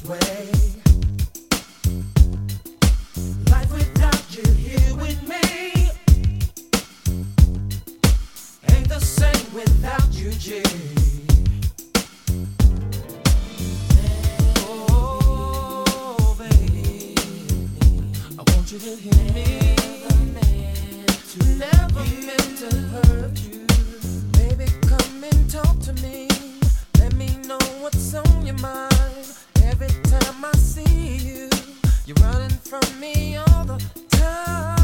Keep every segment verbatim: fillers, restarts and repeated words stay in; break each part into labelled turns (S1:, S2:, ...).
S1: way. Life without you here with me ain't the same without you, G. Oh, baby, I want you to hear me. Never meant to hurt you. Baby, come and talk to me. Let me know what's on your mind. Every time I see you, you're running from me all the time.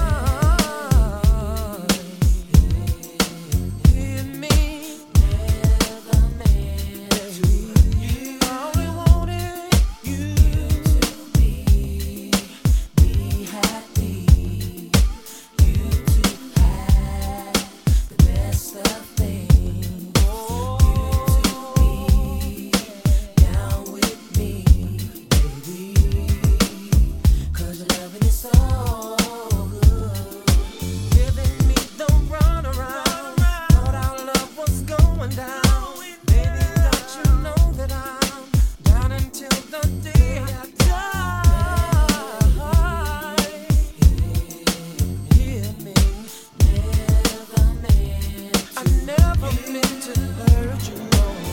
S1: Hear me. Never meant to you. I only wanted you to be, be happy. You to have the best of things. You to be down with me, baby. 'Cause your loving is so good. Giving me the runaround. Thought our love was going down. Baby, don't you know that I'm down until the day I die. Hear me. Never meant I never meant to hurt you.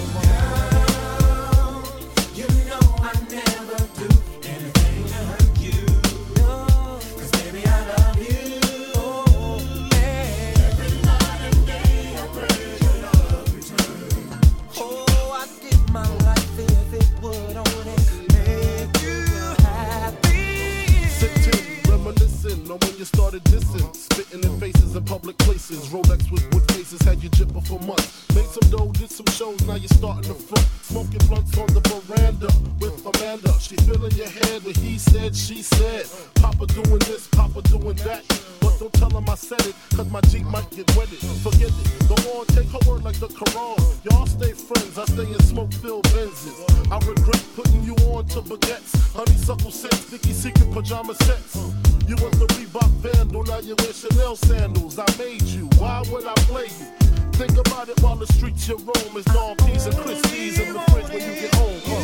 S1: Girl, you know I never do anything to hurt you. No, 'cause baby I love you. Oh, yeah. Every night and day I pray your love return. Oh, I'd give my life if it would only make you happy.
S2: Sitting, reminiscing on when you started dissing, spitting in faces in public places. Rolex with wood faces had you jipping for months. Made some dough, did some shows, now you're starting the front. Smoking blunts on the veranda with Amanda. She filling your head with he said, she said. Papa doing this, Papa doing that. But don't tell him I said it, 'cause my Jeep might get wetted. Forget it, go on, take her word like the Quran. Y'all stay friends, I stay in smoke-filled Benzes. I regret putting you on to baguettes. Honeysuckle scents, Vicky Secret pajama sets. You was the Reebok vandal, now you wear Chanel sandals. I made you, why would I play you? Think about it while the streets you roam is Don P's and Christie's in the fridge when you get home. Huh?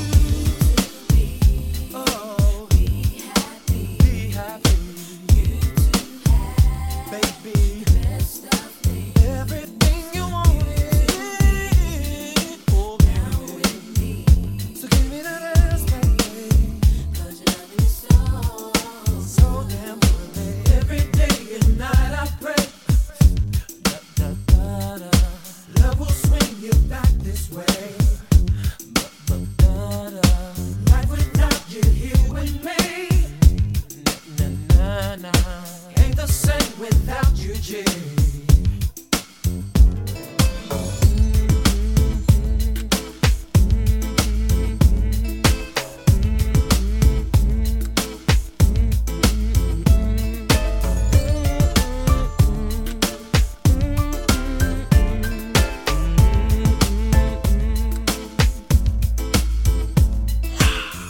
S1: Oh, be happy. Be happy. You to have, baby, best of things. Everything you wanted. Oh, down with me. So give me that ass, baby. 'Cause your love is so, so damn good, baby. Every day and night I pray. Da, da, da, da. Love will swing you back this way. Ba, ba, da, da. Life without you here with me na, na, na, na. Ain't the same without you, G.